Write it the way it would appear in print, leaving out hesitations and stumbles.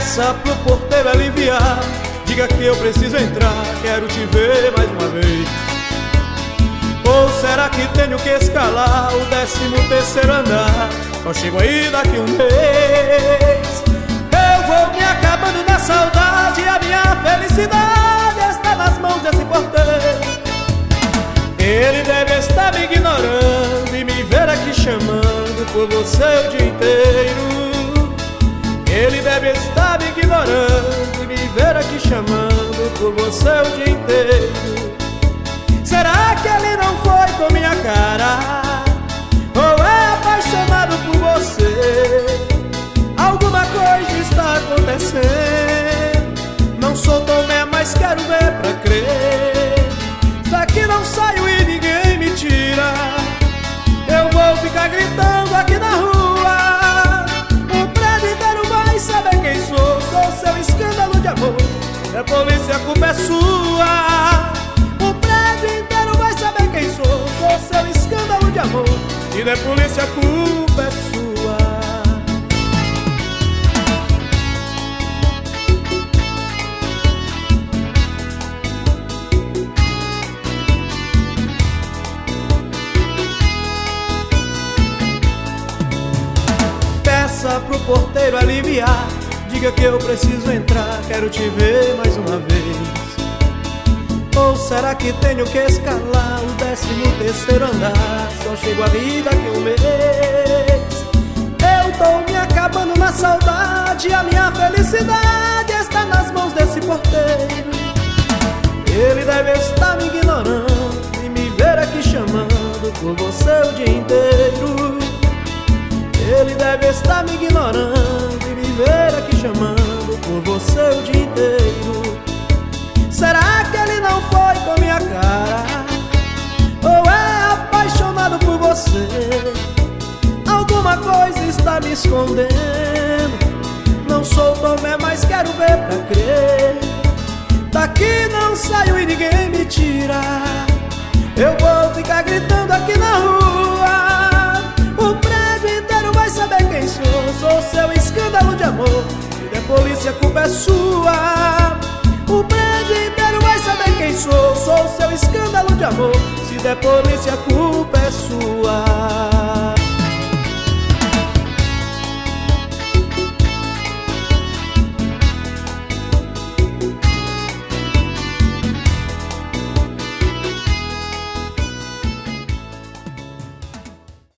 Peça pro porteiro aliviar, diga que eu preciso entrar, quero te ver mais uma vez. Ou será que tenho que escalar o 13º andar? Só chego aí daqui um mês. Eu vou me acabando na saudade, a minha felicidade está nas mãos desse porteiro. Ele deve estar me ignorando e me ver aqui chamando por você o dia inteiro. Ele deve estar me ignorando e me ver aqui chamando por você o dia inteiro. Será que ele não foi com minha cara? Ou é apaixonado por você? Alguma coisa está acontecendo. Não sou Tomé, mas quero ver pra crer. Daqui não saio e ninguém me tira. Eu vou ficar gritando aqui na rua. O prédio inteiro vai saber quem sou. Sou seu escândalo de amor. É polícia, a culpa é sua. O prédio inteiro vai saber quem sou. Sou seu escândalo de amor. Se der polícia, a culpa é sua. Peça pro porteiro aliviar, diga que eu preciso entrar, quero te ver mais uma vez. Ou será que tenho que escalar o 13º andar? Só chego ali daqui um mês. Eu tô me acabando na saudade, a minha felicidade está nas mãos desse porteiro. Ele deve estar me ignorando e me ver aqui chamando por você o dia inteiro. Ele deve estar me ignorando e me ver aqui chamando por você o dia inteiro. Será que ele não foi com minha cara? Ou é apaixonado por você? Alguma coisa está me escondendo. Não sou Tomé, mas quero ver pra crer. Daqui não saio e ninguém me tira. Eu vou ficar gritando aqui na rua. O prédio inteiro vai saber quem sou. Sou seu escândalo de amor. Se der polícia, a culpa é sua. O prédio inteiro vai saber quem sou. Sou seu escândalo de amor. Se der polícia, a culpa é sua.